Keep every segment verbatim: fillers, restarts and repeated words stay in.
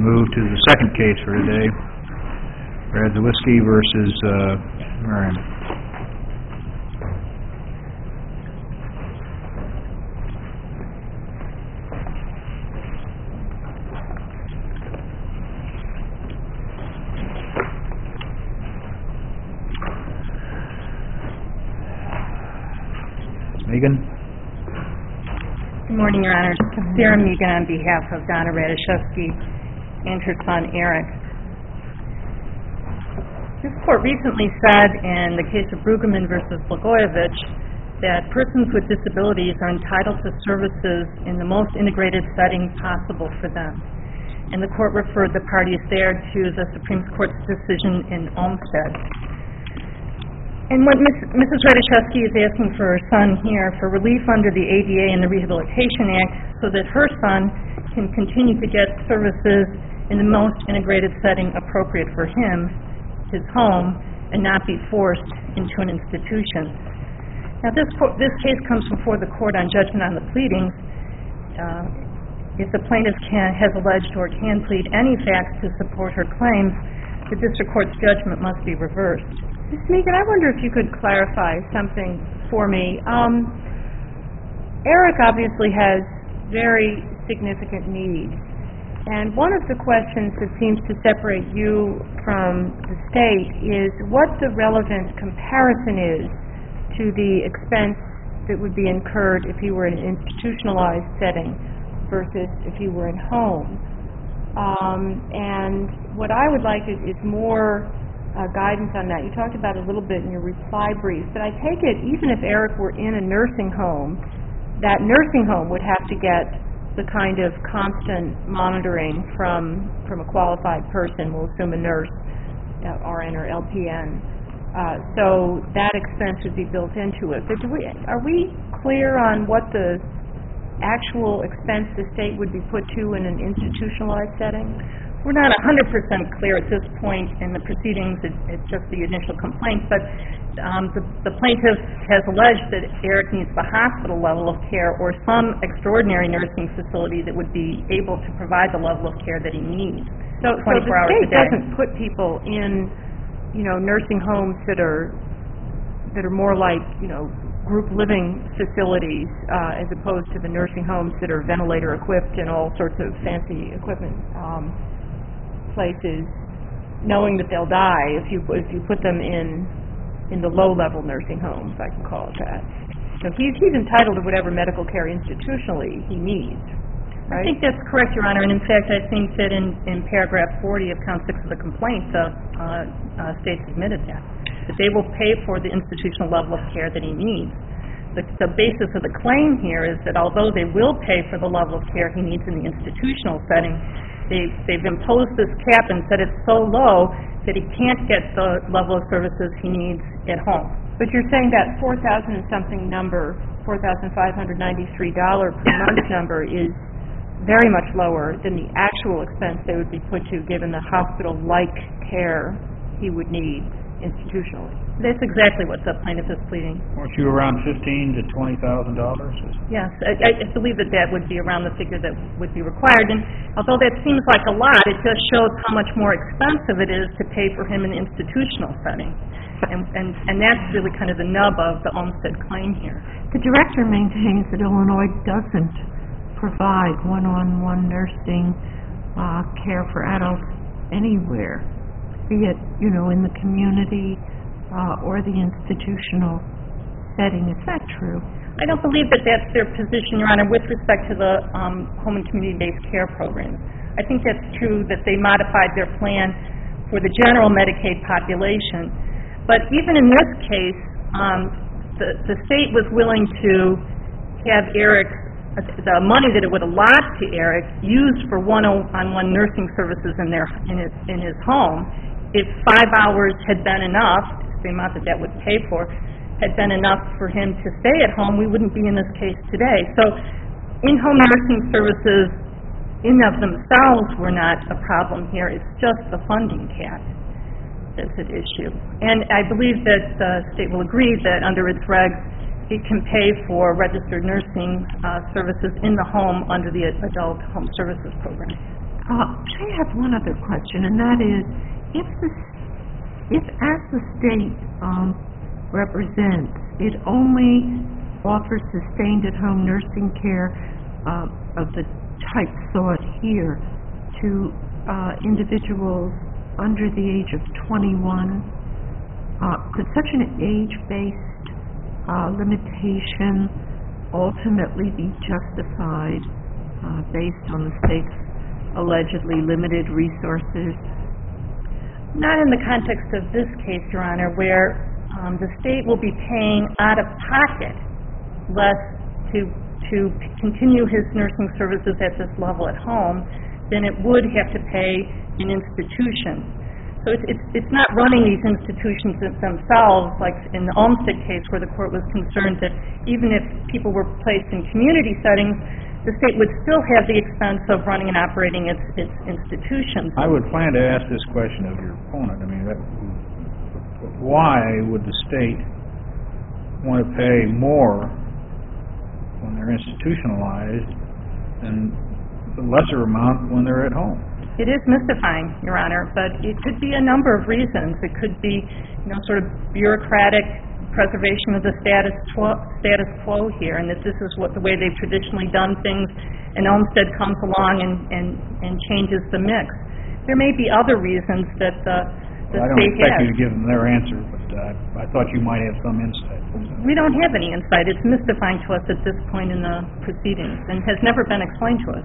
move to the second case for today, Radzywiski versus uh, Marion. Megan? Good morning, Your Honor. Sarah Megan on behalf of Donna Radzywiski and her son, Eric. This court recently said in the case of Brueggemann versus Blagojevich that persons with disabilities are entitled to services in the most integrated setting possible for them. And the court referred the parties there to the Supreme Court's decision in Olmstead. And what Missus Radzywiski is asking for her son here for relief under the A D A and the Rehabilitation Act so that her son can continue to get services in the most integrated setting appropriate for him, his home, and not be forced into an institution. Now, this, this case comes before the court on judgment on the pleadings. Uh, if the plaintiff can, has alleged or can plead any facts to support her claims, the district court's judgment must be reversed. Miz Megan, I wonder if you could clarify something for me. Um, Eric obviously has very significant needs, and one of the questions that seems to separate you from the state is what the relevant comparison is to the expense that would be incurred if he were in an institutionalized setting versus if he were in home. Um, and what I would like is, is more Uh, guidance on that. You talked about it a little bit in your reply brief, but I take it even if Eric were in a nursing home, that nursing home would have to get the kind of constant monitoring from from a qualified person, we'll assume a nurse, uh, R N or L P N. Uh, so that expense would be built into it. But do we, are we clear on what the actual expense the state would be put to in an institutionalized setting? We're not one hundred percent clear at this point in the proceedings. It, it's just the initial complaint, but um, the, the plaintiff has alleged that Eric needs the hospital level of care or some extraordinary nursing facility that would be able to provide the level of care that he needs. So, so the state doesn't put people in, you know, nursing homes that are that are more like, you know, group living facilities uh, as opposed to the nursing homes that are ventilator equipped and all sorts of fancy equipment. Um, places, knowing that they'll die if you if you put them in in the low-level nursing homes, I can call it that. So he's he's entitled to whatever medical care institutionally he needs, right? I think that's correct, Your Honor. And in fact, I think that in, in paragraph forty of count six of the complaint, the uh, uh, states admitted that that they will pay for the institutional level of care that he needs. The, the basis of the claim here is that although they will pay for the level of care he needs in the institutional setting, They've, they've imposed this cap and said it's so low that he can't get the level of services he needs at home. But you're saying that four thousand and something number, four thousand five hundred ninety-three dollars per month number is very much lower than the actual expense they would be put to given the hospital-like care he would need institutionally. That's exactly what the plaintiff is pleading. Weren't you around fifteen to twenty thousand dollars? Yes, I, I believe that that would be around the figure that would be required. And although that seems like a lot, it just shows how much more expensive it is to pay for him in an institutional setting. And, and, and that's really kind of the nub of the Olmstead claim here. The director maintains that Illinois doesn't provide one-on-one nursing uh, care for adults anywhere, be it, you know, in the community uh, or the institutional setting. Is that true? I don't believe that that's their position, Your Honor, with respect to the um, home and community-based care programs. I think that's true that they modified their plan for the general Medicaid population. But even in this case, um, the, the state was willing to have Eric, uh, the money that it would allot to Eric, used for one-on-one nursing services in, their, in, his, in his home. If five hours had been enough, the amount that that would pay for, had been enough for him to stay at home, we wouldn't be in this case today. So in-home nursing services in of themselves were not a problem here. It's just the funding cap that's at issue. And I believe that the state will agree that under its regs, it can pay for registered nursing uh, services in the home under the Adult Home Services Program. Uh, I have one other question, and that is, if the, if as the state um, represents, it only offers sustained at-home nursing care uh, of the type sought here to uh, individuals under the age of twenty-one, uh, could such an age-based uh, limitation ultimately be justified uh, based on the state's allegedly limited resources? Not in the context of this case, Your Honor, where um, the state will be paying out of pocket less to to p- continue his nursing services at this level at home than it would have to pay in institutions. So it's, it's, it's not running these institutions themselves, like in the Olmsted case where the court was concerned that even if people were placed in community settings, the state would still have the expense of running and operating its, its institutions. I would plan to ask this question of your opponent. I mean, that, why would the state want to pay more when they're institutionalized and the lesser amount when they're at home? It is mystifying, Your Honor, but it could be a number of reasons. It could be, you know, sort of bureaucratic preservation of the status quo, status quo here, and that this is what the way they've traditionally done things, and Olmsted comes along and, and, and changes the mix. There may be other reasons that uh, the well, I don't state expect has. you to give them their answer, but uh, I thought you might have some insight. We don't have any insight. It's mystifying to us at this point in the proceedings and has never been explained to us.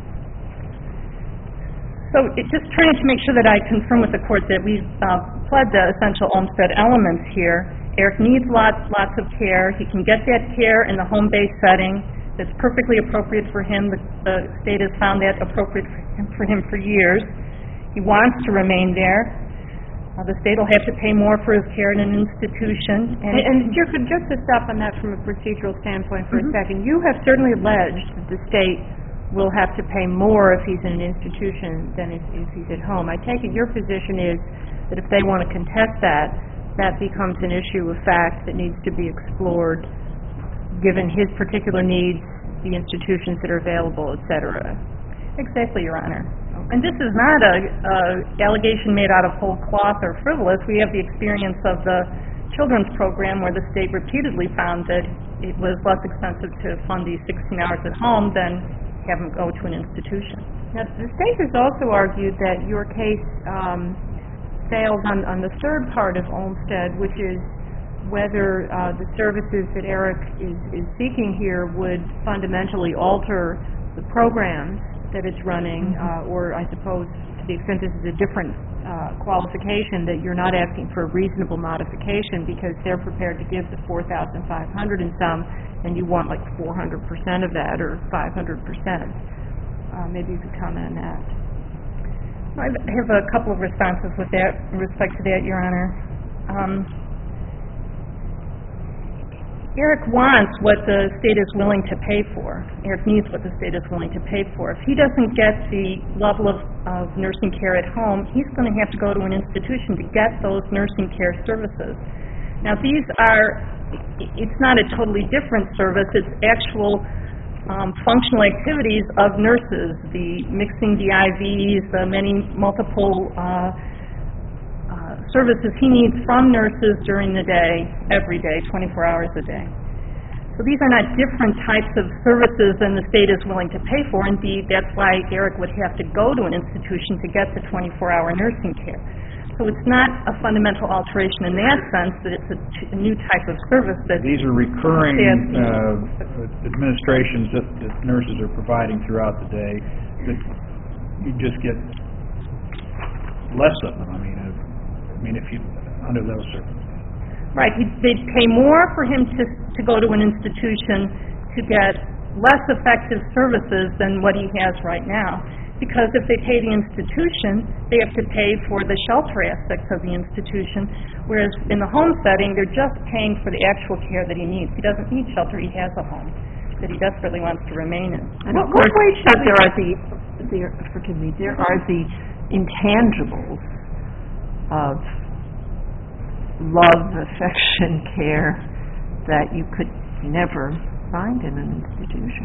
So it, just trying to make sure that I confirm with the court that we've uh, pled the essential Olmsted elements here. Eric needs lots, lots of care. He can get that care in the home-based setting that's perfectly appropriate for him. The, the state has found that appropriate for him, for him for years. He wants to remain there. Uh, the state will have to pay more for his care in an institution. And, and just, just to stop on that from a procedural standpoint for Mhm. a second, you have certainly alleged that the state will have to pay more if he's in an institution than if, if he's at home. I take it your position is that if they want to contest that, that becomes an issue of fact that needs to be explored, given his particular needs, the institutions that are available, et cetera. Exactly, Your Honor. And this is not a, a allegation made out of whole cloth or frivolous. We have the experience of the children's program where the state repeatedly found that it was less expensive to fund these sixteen hours at home than have them go to an institution. Now, the state has also argued that your case um, fails on, on the third part of Olmsted, which is whether uh, the services that Eric is, is seeking here would fundamentally alter the programs that it's running, uh, or I suppose to the extent this is a different uh, qualification, that you're not asking for a reasonable modification because they're prepared to give the four thousand five hundred and some, and you want like four hundred percent of that or five hundred percent. Uh, maybe you could comment on that. I have a couple of responses with that, in respect to that, Your Honor. Um, Eric wants what the state is willing to pay for. Eric needs what the state is willing to pay for. If he doesn't get the level of, of nursing care at home, he's going to have to go to an institution to get those nursing care services. Now, these are, it's not a totally different service. It's actual um, functional activities of nurses, the mixing the I Vs, the many multiple uh, uh, services he needs from nurses during the day, every day, twenty-four hours a day. So these are not different types of services than the state is willing to pay for. Indeed, that's why Eric would have to go to an institution to get the twenty-four hour nursing care. So it's not a fundamental alteration in that sense, that it's a, t- a new type of service that... These are recurring uh, administrations that, that nurses are providing throughout the day that you just get less of them. I mean, uh, I mean, if you, under those circumstances. Right. He, they'd pay more for him to, to go to an institution to get less effective services than what he has right now. Because if they pay the institution, they have to pay for the shelter aspects of the institution, whereas in the home setting, they're just paying for the actual care that he needs. He doesn't need shelter. He has a home that he desperately wants to remain in. And of course, but there are the, there, forgive me, there are the intangibles of love, affection, care that you could never find in an institution.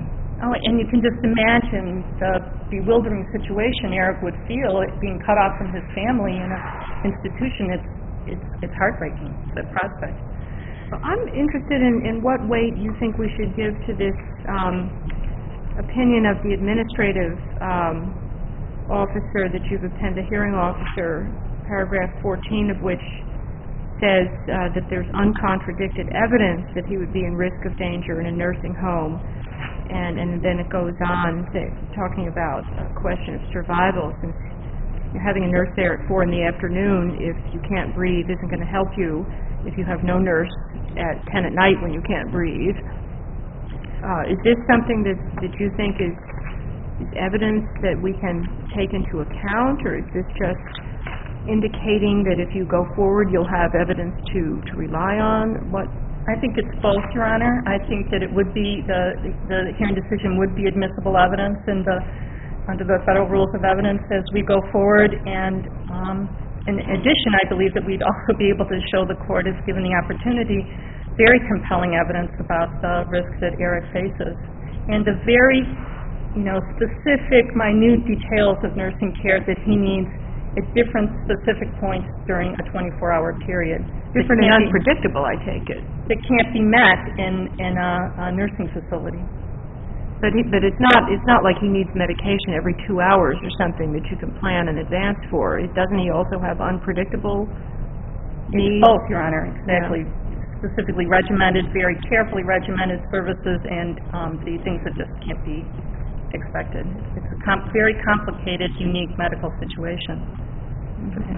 Oh, and you can just imagine the bewildering situation Eric would feel being cut off from his family in an institution. It's it's it's heartbreaking, the prospect. Well, I'm interested in, in what weight you think we should give to this um, opinion of the administrative um, officer that you've obtained, the hearing officer, paragraph fourteen of which says uh, that there's uncontradicted evidence that he would be in risk of danger in a nursing home. And, and then it goes on to, talking about a question of survival, since you're having a nurse there at four in the afternoon, if you can't breathe, isn't going to help you if you have no nurse at ten at night when you can't breathe. Uh, is this something that, that you think is, is evidence that we can take into account, or is this just indicating that if you go forward you'll have evidence to, to rely on? What? I think it's both, Your Honor. I think that it would be, the, the hearing decision would be admissible evidence in the, under the federal rules of evidence as we go forward, and um, in addition, I believe that we'd also be able to show the court, if given the opportunity, very compelling evidence about the risks that Eric faces, and the very, you know, specific, minute details of nursing care that he needs at different specific points during a twenty-four hour period. Different and unpredictable, I take it. That can't be met in, in a, a nursing facility. But he, but it's not it's not like he needs medication every two hours or something that you can plan in advance for. It, doesn't he also have unpredictable needs? Both, Your Honor, exactly. Yeah. Specifically regimented, very carefully regimented services, and um, the things that just can't be expected. It's a com- very complicated, unique medical situation. Okay.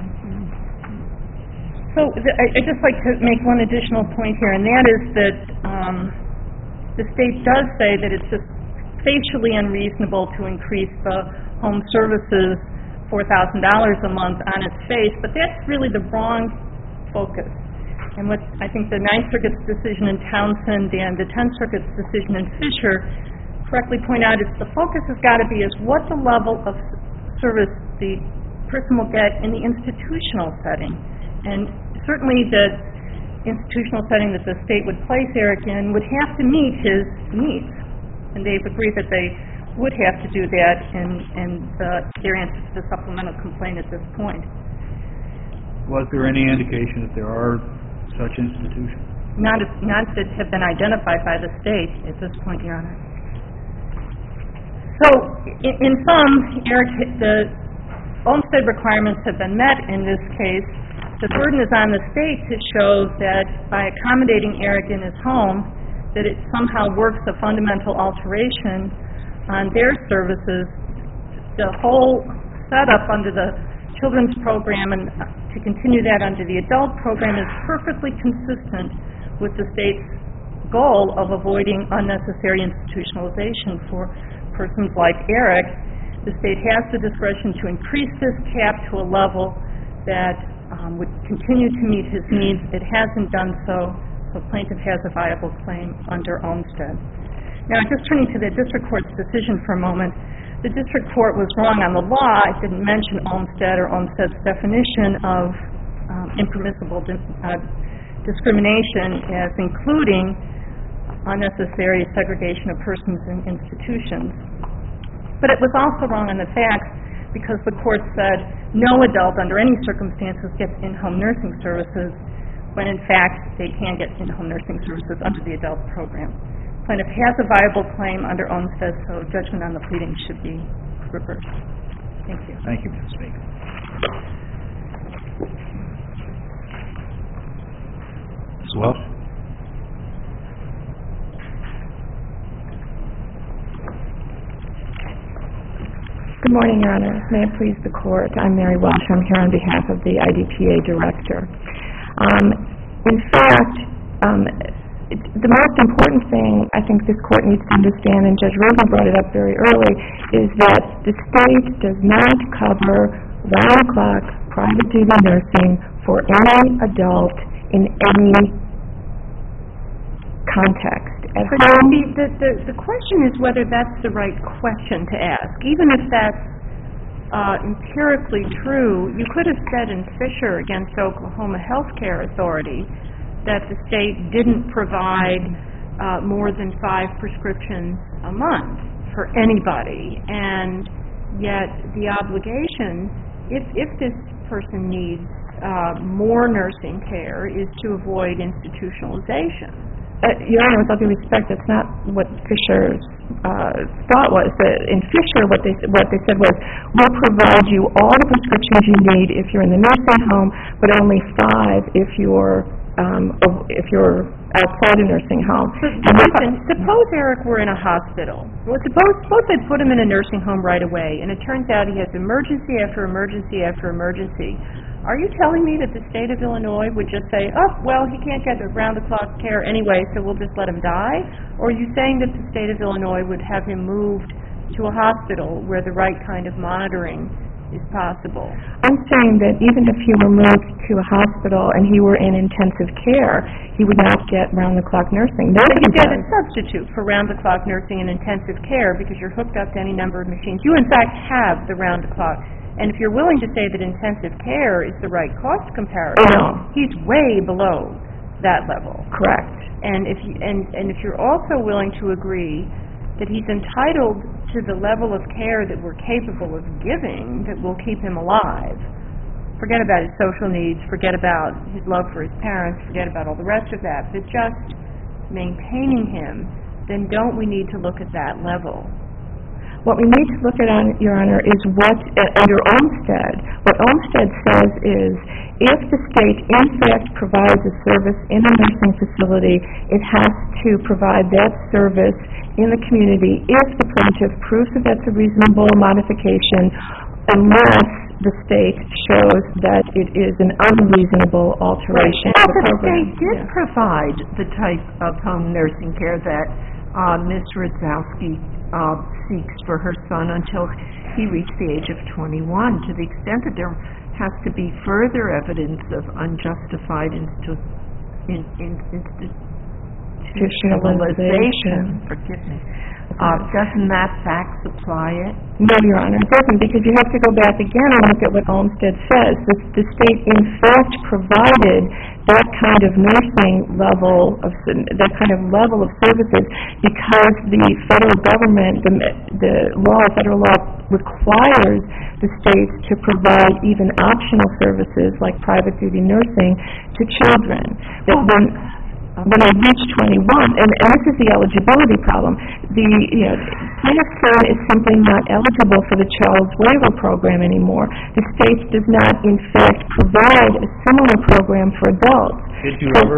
So th- I- I'd just like to make one additional point here, and that is that um, the state does say that it's just facially unreasonable to increase the home services four thousand dollars a month on its face, but that's really the wrong focus. And what I think the Ninth Circuit's decision in Townsend and the Tenth Circuit's decision in Fisher correctly point out is the focus has got to be is what the level of service the person will get in the institutional setting. And certainly the institutional setting that the state would place Eric in would have to meet his needs. And they've agreed that they would have to do that in, in the, their answer to the supplemental complaint at this point. Was there any indication that there are such institutions? Not, as, not that have been identified by the state at this point, Your Honor. So, in, in sum, Eric, the Olmstead requirements have been met in this case. The burden is on the state to show that by accommodating Eric in his home, that it somehow works a fundamental alteration on their services. The whole setup under the children's program and to continue that under the adult program is perfectly consistent with the state's goal of avoiding unnecessary institutionalization for persons like Eric. The state has the discretion to increase this cap to a level that um, would continue to meet his needs. It hasn't done so, so plaintiff has a viable claim under Olmstead. Now, just turning to the district court's decision for a moment, the district court was wrong on the law. It didn't mention Olmstead or Olmstead's definition of um, impermissible di- uh, discrimination as including unnecessary segregation of persons in institutions. But it was also wrong on the facts because the court said no adult under any circumstances gets in-home nursing services when in fact they can get in-home nursing services under the adult program. Plaintiff has a viable claim under Olmstead, so judgment on the pleading should be reversed. Thank you. Thank you, Miz Speaker. Miz Welch? Good morning, Your Honor. May it please the Court. I'm Mary Welch. I'm here on behalf of the I D P A Director. Um, in fact, um, it, the most important thing I think this Court needs to understand, and Judge Rosen brought it up very early, is that the state does not cover round-the-clock private duty nursing for any adult in any context. At But home, the, the, the, the question is whether that's the right question to ask. Even if that's uh, empirically true, you could have said in Fisher against Oklahoma Health Care Authority that the state didn't provide uh, more than five prescriptions a month. for anybody, and yet the obligation, if, if this person needs uh, more nursing care, is to avoid institutionalization. Uh, Your Honor, with all due respect, that's not what Fisher's uh, thought was. The, in Fisher, what they what they said was, we'll provide you all the prescriptions you need if you're in the nursing home, but only five if you're um, if you're outside a nursing home. So, listen, suppose Eric were in a hospital. Well, suppose suppose they put him in a nursing home right away, and it turns out he has emergency after emergency after emergency. Are you telling me that the state of Illinois would just say, oh, well, he can't get round-the-clock care anyway, so we'll just let him die? Or are you saying that the state of Illinois would have him moved to a hospital where the right kind of monitoring is possible? I'm saying that even if he were moved to a hospital and he were in intensive care, he would not get round-the-clock nursing. But Nobody you get a does. substitute for round-the-clock nursing and intensive care because you're hooked up to any number of machines. You, in fact, have the round-the-clock. And if you're willing to say that intensive care is the right cost comparison, No. he's way below that level. Correct. And if you, and, and if you're also willing to agree that he's entitled to the level of care that we're capable of giving that will keep him alive, forget about his social needs, forget about his love for his parents, forget about all the rest of that, but just maintaining him, then don't we need to look at that level? What we need to look at, on, Your Honor, is what, uh, under Olmstead, what Olmstead says is, if the state in fact provides a service in a nursing facility, it has to provide that service in the community if the plaintiff proves that that's a reasonable modification, unless the state shows that it is an unreasonable alteration Well, of the the program. state did Yeah. provide the type of home nursing care that uh, Miz Radzowski uh, seeks for her son until he reached the age of twenty-one. To the extent that there has to be further evidence of unjustified instu- in, in, institutionalization, forgive me, uh, doesn't that fact supply it? No, Your Honor, it doesn't, because you have to go back again and look at what Olmstead says. The, the state, in fact, provided that kind of nursing level, of that kind of level of services, because the federal government, the, the law, federal law requires the states to provide even optional services like private duty nursing to children. That when when I reach twenty-one, and, and this is the eligibility problem, the, you know, plaintiff's son is simply not eligible for the child's waiver program anymore. The state does not, in fact, provide a similar program for adults. Did you So, ever?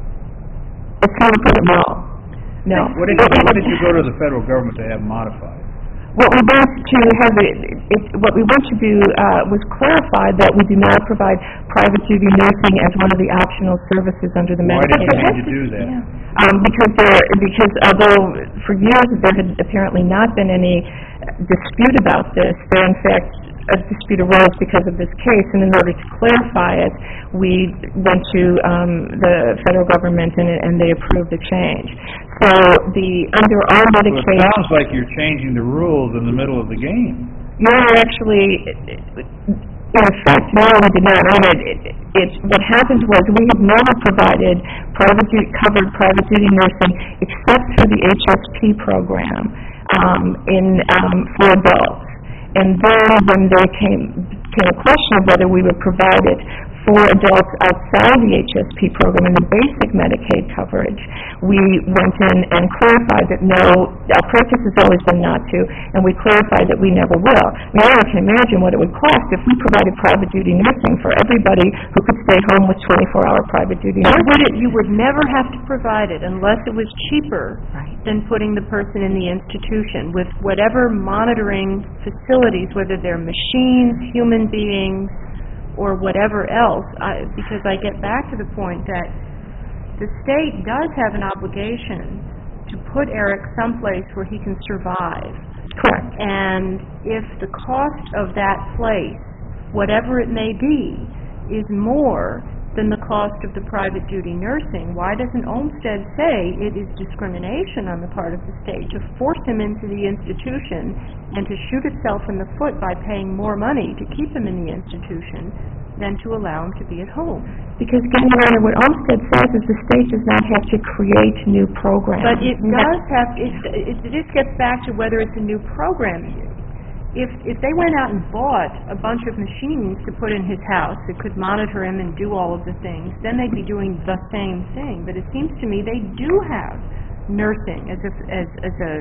a similar program, no. No. What did you, what did you go to the federal government to have modified? What we want to have, it, it, what we want to do uh, was clarify that we do not provide private duty nursing as one of the optional services under the Why Medicaid. did you need to do that? Um, because there, because although for years there had apparently not been any dispute about this, there in fact a dispute arose because of this case, and in order to clarify it, we went to um, the federal government and, and they approved the change. So the under our Well, it Medicaid, sounds like you're changing the rules in the middle of the game. you're actually, in effect, no, we did not. It, it, it, what happened was we have never provided private duty, covered private duty nursing except for the H S P program um, in um, for adults. And then when there came, came a question of whether we would provide it for adults outside the H S P program and the basic Medicaid coverage, we went in and clarified that no, our practice has always been not to, and we clarified that we never will. I mean, I can imagine what it would cost if we provided private duty nursing for everybody who could stay home with twenty-four hour private duty Or nursing. would it, you would never have to provide it unless it was cheaper Right. than putting the person in the institution with whatever monitoring facilities, whether they're machines, human beings, or whatever else, I, because I get back to the point that the state does have an obligation to put Eric someplace where he can survive. Correct. And if the cost of that place, whatever it may be, is more than the cost of the private duty nursing. Why doesn't Olmstead say it is discrimination on the part of the state to force him into the institution and to shoot itself in the foot by paying more money to keep him in the institution than to allow him to be at home? Because, again, Your Honor, what Olmstead says is the state does not have to create new programs. But it does have, it, it, this gets back to whether it's a new program. If if they went out and bought a bunch of machines to put in his house that could monitor him and do all of the things, then they'd be doing the same thing. But it seems to me they do have nursing as a, as, as a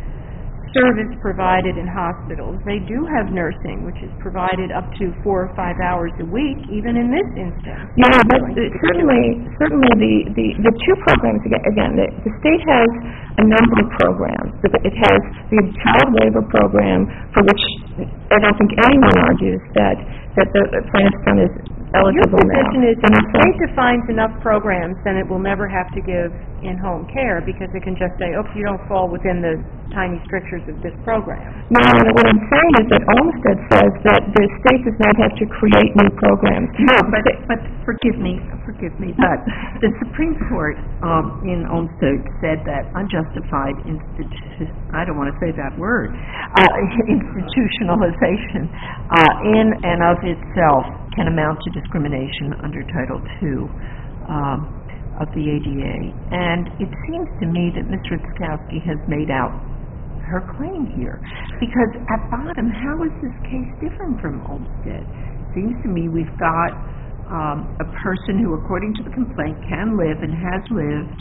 service provided in hospitals. They do have nursing, which is provided up to four or five hours a week, even in this instance. Yeah, but certainly, certainly the, the, the two programs, again, the, the state has a number of programs. It has the child labor program, for which I don't think anyone argues that, that the plaintiff's son is eligible now. Your position is if the state defines enough programs, then it will never have to give in-home care because it can just say, oh, you don't fall within the tiny strictures of this program. No, no, what I'm saying is that Olmstead says that the state does not have to create new programs. No, but, but forgive me, forgive me, but the Supreme Court um, in Olmstead said that unjustified institu- I don't want to say that word, uh, institutionalization uh, in and of itself can amount to discrimination under Title two um, of the A D A. And it seems to me that Miz Rutkowski has made out her claim here. Because at bottom, how is this case different from Olmstead? It seems to me we've got um, a person who, according to the complaint, can live and has lived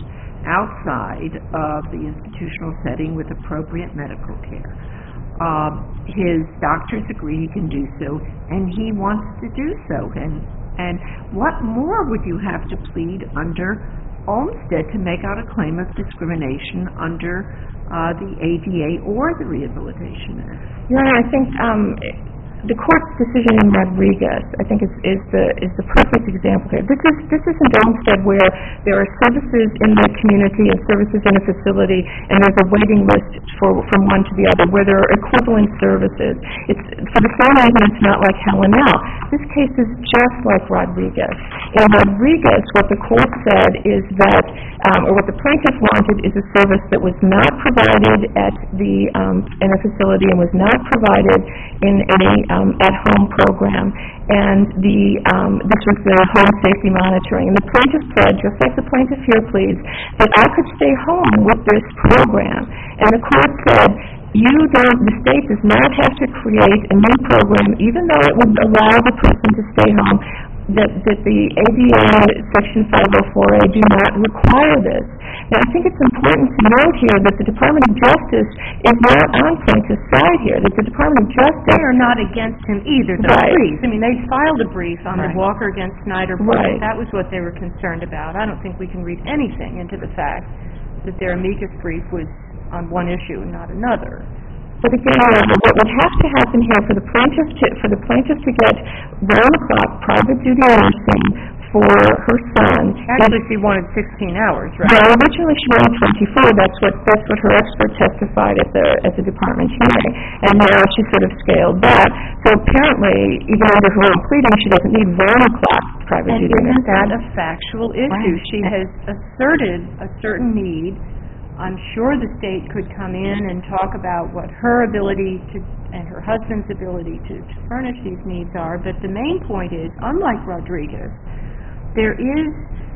outside of the institutional setting with appropriate medical care. Uh, his doctors agree he can do so, and he wants to do so. And and what more would you have to plead under Olmstead to make out a claim of discrimination under uh, the A D A or the Rehabilitation Act? Your Honor, I think um, the court's decision in Rodriguez, I think, is, is the is the perfect example here. This is this isn't Olmstead where there are services in the community and services in a facility, and there's a waiting list for from one to the other, where there are equivalent services. It's for the same reason it's not like Helena. This case is just like Rodriguez. In Rodriguez, what the court said is that, um, or what the plaintiff wanted, is a service that was not provided at the um, in a facility and was not provided in a Um, at-home program, and the um, this was the home safety monitoring. And the plaintiff said, just like the plaintiff here pleads, that I could stay home with this program. And the court said, you don't, the state does not have to create a new program, even though it would allow the person to stay home, that, that the A D A Section five oh four A do not require this. Now, I think it's important to note here that the Department of Justice is not on plaintiff's side here, that the Department of Justice... They are not against him either, the right. brief. I mean, they filed a brief on right. the Walker against Snyder brief. Right. That was what they were concerned about. I don't think we can read anything into the fact that their amicus brief was on one issue and not another. But again, what would have to happen here for the plaintiff to, for the plaintiff to get round-the-clock private duty nursing for her son... Actually, she wanted sixteen hours, right? Well, originally she wanted twenty-four. That's what that's what her expert testified at the at the department hearing. And now she sort of scaled back. So apparently, even under her own pleading, she doesn't need round-the-clock private and duty nursing. isn't that a factual issue? Right. She has asserted a certain need. I'm sure the state could come in and talk about what her ability to and her husband's ability to, to furnish these needs are, but the main point is, unlike Rodriguez, there is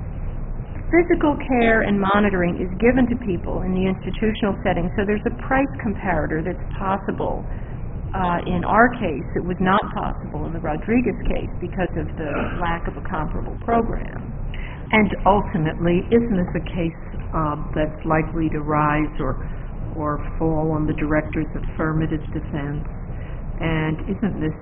physical care and monitoring is given to people in the institutional setting, so there's a price comparator that's possible. Uh, in our case, it was not possible in the Rodriguez case because of the lack of a comparable program. And ultimately, isn't this a case uh, that's likely to rise or or fall on the director's affirmative defense? And isn't this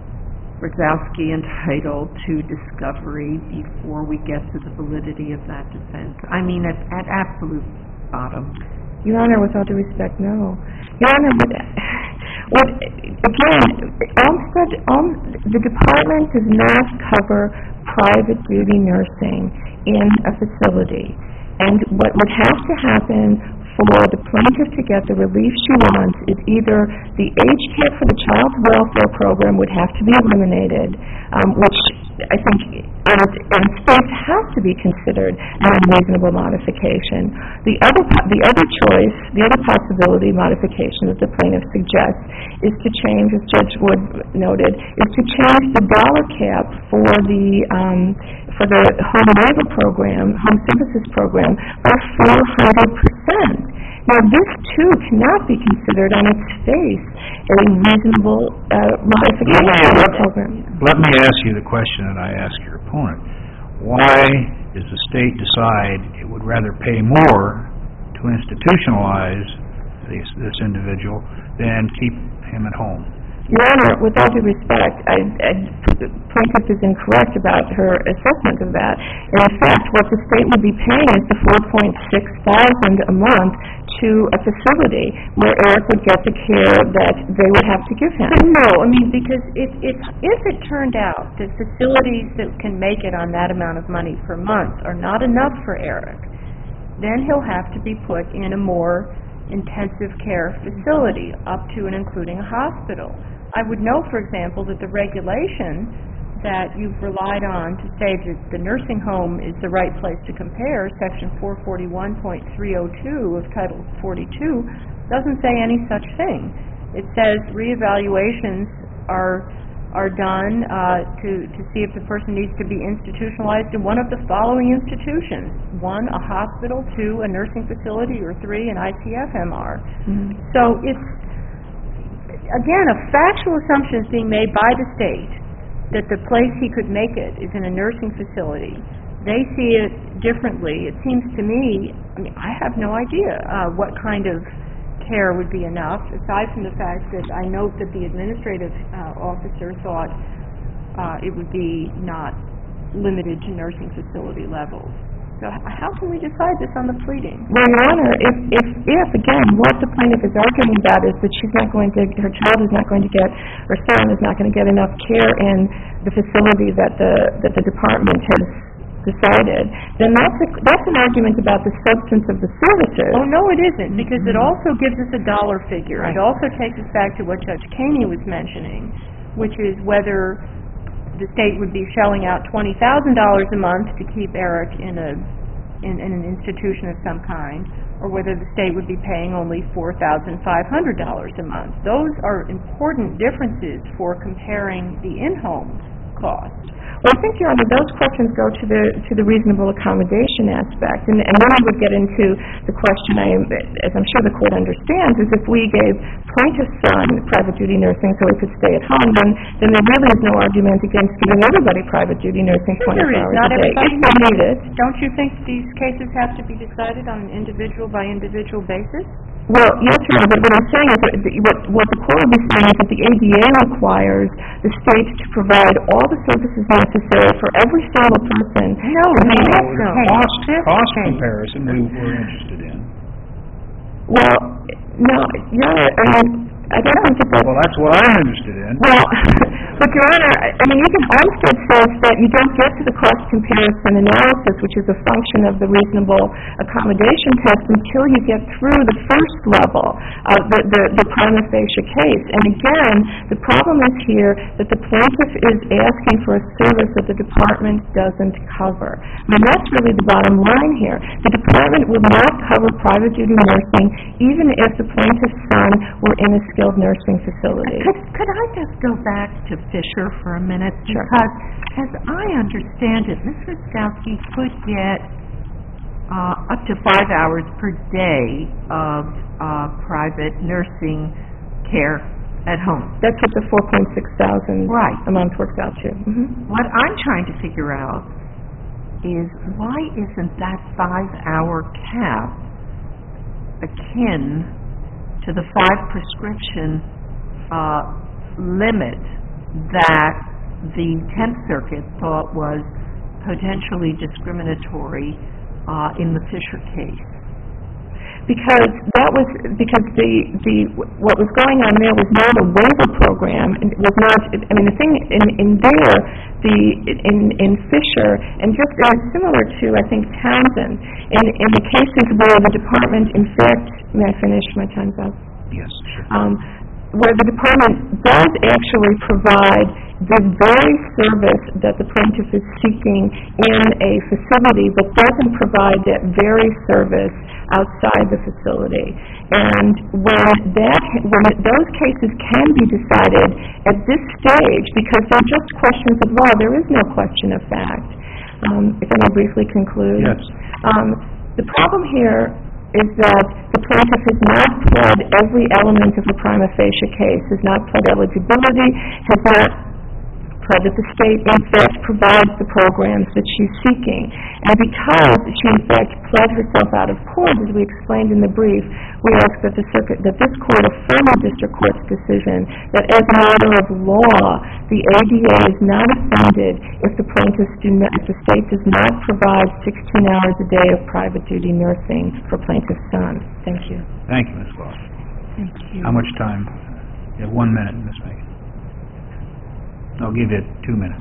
Rutkowski entitled to discovery before we get to the validity of that defense? I mean, at, at absolute bottom. Your Honor, with all due respect, no. Your Honor, what, what again, Olmstead, um, the department does not cover private duty nursing in a facility. And what would have to happen for the plaintiff to get the relief she wants is either the Age Care for the Child Welfare Program would have to be eliminated, um, which I think, and, and states have to be considered an unreasonable modification. The other, po- the other choice, the other possibility modification that the plaintiff suggests is to change, as Judge Wood noted, is to change the dollar cap for the um, for the home waiver program, home services program, by four hundred percent. Now, this too cannot be considered on its face a reasonable uh, modification of the program. Let me ask you the question that I asked your opponent. Why does the state decide it would rather pay more to institutionalize this, this individual than keep him at home? Your Honor, with all due respect, I, I, the plaintiff is incorrect about her assessment of that. And in fact, what the state would be paying is the four point six thousand a month to a facility where Eric would get the care that they would have to give him. But no, I mean, because if, if, if it turned out that facilities that can make it on that amount of money per month are not enough for Eric, then he'll have to be put in a more intensive care facility, up to and including a hospital. I would note, for example, that the regulation that you've relied on to say that the nursing home is the right place to compare, Section four forty-one point three oh two of Title forty-two, doesn't say any such thing. It says reevaluations are are done uh, to, to see if the person needs to be institutionalized in one of the following institutions. One, a hospital, two, a nursing facility, or three, an I C F M R. Mm-hmm. So it's, again, a factual assumption is being made by the state that the place he could make it is in a nursing facility. They see it differently. It seems to me, I mean, I have no idea uh, what kind of care would be enough, aside from the fact that I note that the administrative uh, officer thought uh, it would be not limited to nursing facility levels. So h- how can we decide this on the pleading? Well, Your Honor, if, if, if, again, what the plaintiff is arguing about is that she's not going to, her child is not going to get, her son is not going to get enough care in the facility that the, that the department has decided, then that's a, that's an argument about the substance of the services. Oh, no, it isn't, because it also gives us a dollar figure. Right. It also takes us back to what Judge Kaney was mentioning, which is whether the state would be shelling out twenty thousand dollars a month to keep Eric in a in, in an institution of some kind, or whether the state would be paying only four thousand five hundred dollars a month. Those are important differences for comparing the in-home cost. Well, I think, Your Honor, those questions go to the to the reasonable accommodation aspect, and, and then I would get into the question, I, as I'm sure the Court understands, is if we gave plaintiff's son private duty nursing so he could stay at home, then, then there really is no argument against giving everybody private duty nursing twenty-four hours Not a day if they need it. Don't you think these cases have to be decided on an individual by individual basis? Well, yes, Your Honor, but what I'm saying is that the, what, what the Court will be saying is that the A D A requires the state to provide all the services necessary for every single person. No, to be no, able no. to- Cost, That's cost okay. comparison we were interested in. Well, no, Your Honor, I mean, I don't think that that's... Well, that's what I'm interested in. Well, but Your Honor, I I mean, even Olmsted says that you don't get to the cost comparison analysis, which is a function of the reasonable accommodation test, until you get through the first level of the, the, the prima facie case. And again, the problem is here that the plaintiff is asking for a service that the department doesn't cover. I mean, that's really the bottom line here. The department will not cover private duty nursing, even if the plaintiff's son were in a skilled nursing facility. Could, could I just go back to Fisher for a minute? Sure. Because, as I understand it, Miz Ruskowski could get uh, up to five hours per day of uh, private nursing care at home. That's what the four point six thousand Right. a month works out to. Mm-hmm. What I'm trying to figure out is why isn't that five-hour cap akin to the five prescription uh, limit that the tenth Circuit thought was potentially discriminatory uh, in the Fisher case? Because that was, because the, the, what was going on there was not a waiver program, and it was not, I mean, the thing in, in there, the, in, in Fisher, and just uh, similar to, I think, Townsend, in, in the cases where the department, in fact, may I finish? My time's up. Yes, sure. Um, where the department does actually provide the very service that the plaintiff is seeking in a facility, but doesn't provide that very service outside the facility. And when that, when it, those cases can be decided at this stage, because they're just questions of law, there is no question of fact. Um, if I may briefly conclude. Yes. Um, the problem here is that the plaintiff has not pled every element of a prima facie case, has not pled eligibility, has not pled that the state, in fact, provides the programs that she's seeking. And because she, in fact, pled herself out of court, as we explained in the brief, we ask that the circuit, that this court affirm the district court's decision that, as a matter of law, the A D A is not offended if the plaintiffs do not, if the state does not provide sixteen hours a day of private duty nursing for plaintiff's son. Thank you. Thank you, Miz Walsh. Thank you. How much time? You have one minute, Miz Megan. I'll give you two minutes.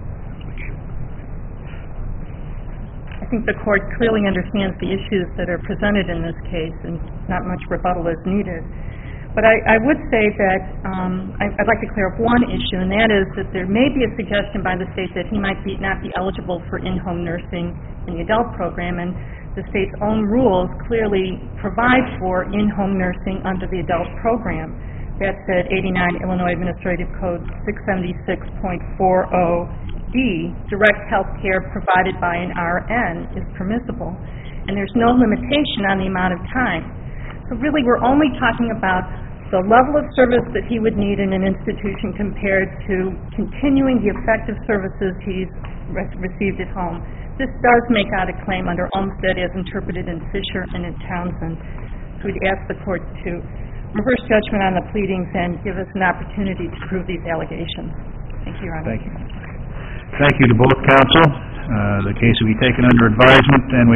I think the court clearly understands the issues that are presented in this case, and not much rebuttal is needed. But I, I would say that um, I, I'd like to clear up one issue, and that is that there may be a suggestion by the state that he might be, not be eligible for in-home nursing in the adult program, and the state's own rules clearly provide for in-home nursing under the adult program. That's at eighty-nine Illinois Administrative Code six seventy-six point four oh D. Direct health care provided by an R N is permissible, and there's no limitation on the amount of time. So really, we're only talking about the level of service that he would need in an institution compared to continuing the effective services he's re- received at home. This does make out a claim under Olmstead as interpreted in Fisher and in Townsend. So we'd ask the court to reverse judgment on the pleadings and give us an opportunity to prove these allegations. Thank you, Your Honor. Thank you. Thank you to both counsel. Uh, the case will be taken under advisement, and we